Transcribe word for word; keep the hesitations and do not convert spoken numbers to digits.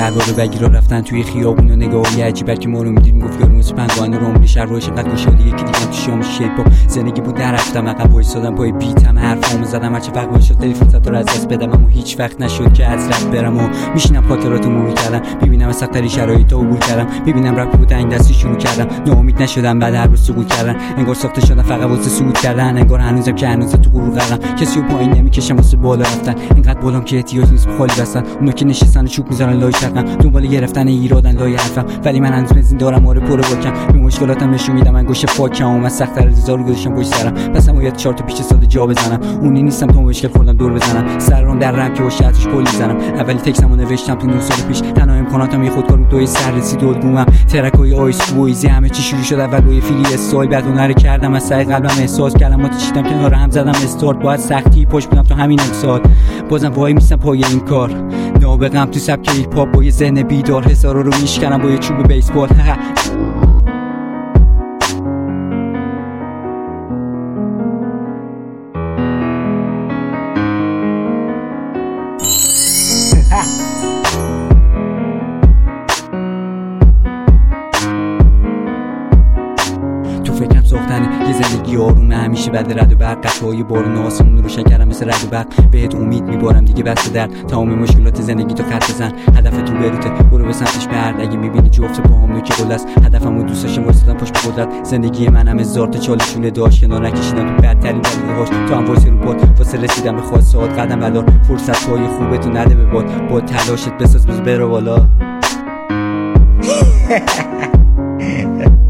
شلوار و بگیرا رفتن توی خیابون و نگاهی عجیبت که ما رو میدید میگفت یارو مثل پنگوئن روملی شهر روش قد گشاده یکی دیگه تو شام شیپ زندگی بود نرفتم عقب وایسادم پای بیتم حرفامو زدم هرچه وقت شد دلی فرصت رو از دست بدم اما هیچ وقت نشد که از رد برم و میشینم خاطراتو مرور کردم ببینم از سخت‌ترین شرایطو عبور کردم ببینم رپ بود این دستی شروع کردم ناامید نشدم بعد هر روز سقوط کردن انگار ساخته شدم فقط واسه صعود کردن انگار هنوزم که هنوز تو غرور غرقم کسی رو پایین نمیکشم واسه بالا رفتن اینقدر بالام که احتیاج نیست خالی بستن اونا که نشستن و چوب میذارن لای شقم دنبال گرفتن ایرادن لای حرفم ولی من هنوز بنزین دارم آره پر باکم به مشکلاتم نشون میدم من گوشه فاکم و من سخت‌تر از هزار گذاشتم پشت سرم پس هم باید چهار تا پیچ ساده جا بزنم اونی نیستم تا مشکل خوردم دور بزنم سرام در رم که باشه اتش پل میزنم اولی تکسمو نوشتم تو نه سال پیش تنها امکاناتم یه خودکار دوی سر رسید البومم ترکای آیس بویزی همه چی شروع شد اول با یه فیلی استایل بعد اون رو کردم از سعی قلبم احساس کلمات چیدم کنار هم زدم استارت باید سختی پشت بدم تا همین امسال بازم وای میستم پای این کار نابغم تو سبک هیپ هاپ با یه ذهن بیدار حسارا رو میشکنم با یه چوب بیسبال تو فکرم ساختن یه زندگی آرومه همیشه بعد رد و برق قطعای بارون آسمون رو شکرم مثل رد و برق بهت امید میبارم دیگه بس درد تمام مشکلات زندگی تو خط بزن هدف تو بروته برو به سمتش برد اگه میبینی جفت پاهام نوک قل است هدفمو دوست داشتم واسطم پشت به قدرت زندگی منم هزار تا چالشونه داشت کنار نکشیدم تو بدترین دلیل‌هاش تو هم واسه رو پات واسه رسیدن به خواسته‌هات قدم بردار فرصت‌های خوبتو نده به باد با تلاشت بساز بز بره بالا